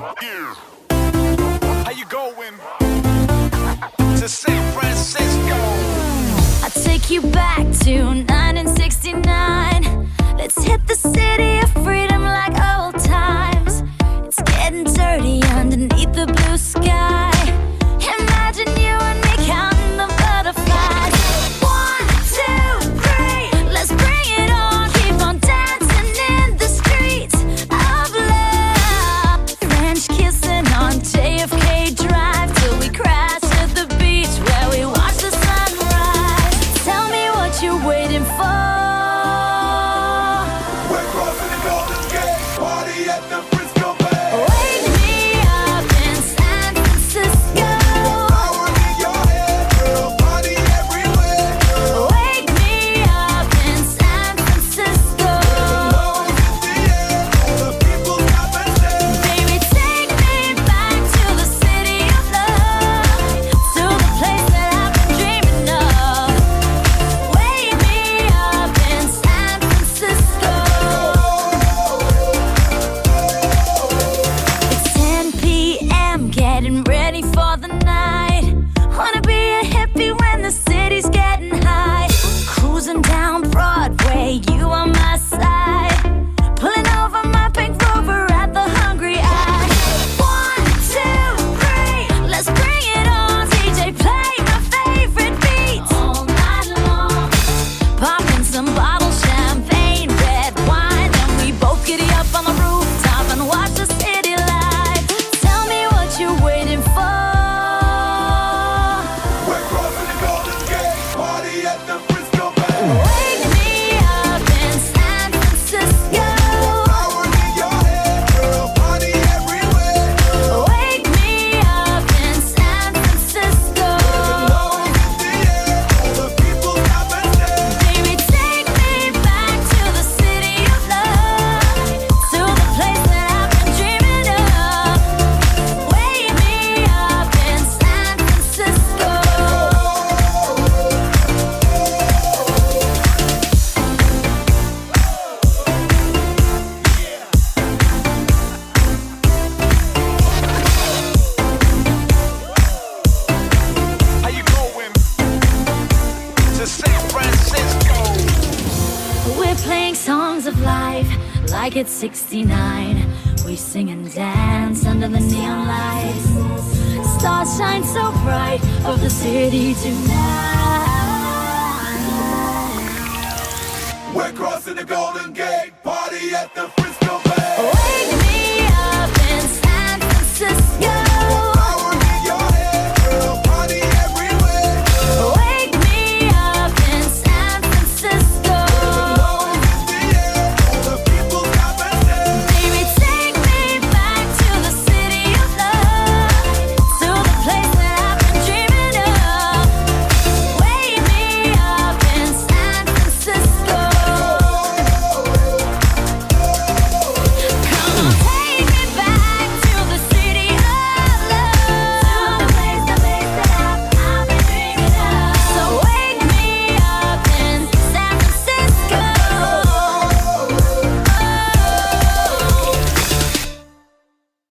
How you going? To San Francisco. I'll take you back to 1969. Let's hit the city of freedom like old times. It's getting dirty underneath the blue sky. Imagine you and me counting the butterflies. 1, 2, 3, let's bring it on. Keep on dancing in the streets of love. French kissing on JFK Drive till we crash at the beach where we watch the sunrise. Tell me what you're waiting for. We're crossing the Golden Gate, party at the Frisco Bay. Wake me up in San Francisco. Power in your head, girl, party everywhere. Wake me up in San Francisco. Love is in the air, all the people stop and stare. Baby, take me back to the city of love, to the place that I've been dreaming of. Wake me up in San Francisco. It's 10 p.m., getting ready for the night. Wanna be a hippie when the city's getting high. Cruising down Broadway, you on my side. Pulling over my pink Rover at the Hungry Eye. 1, 2, 3, let's bring it on. DJ, play my favorite beats all night long. Popping some bottle champagne, red wine, and we both giddy up on the rooftop and watch the city light. Tell me what you're waiting for. We're crossing the Golden Gate, party at the Frisco Bay. Wake me up in San Francisco. Power in your head, girl, party everywhere. Wake me up in San Francisco. Love is in the air, all the people stop and stare. Baby, take me back to the city of love, to the place that I've been dreaming of. Wake me up in San Francisco. How you going? To San Francisco. We're playing songs of life like it's 69. We sing and dance under the neon lights. Stars shine so bright over the city tonight. We're crossing the Golden Gate, party at the Frisco Bay. Wake me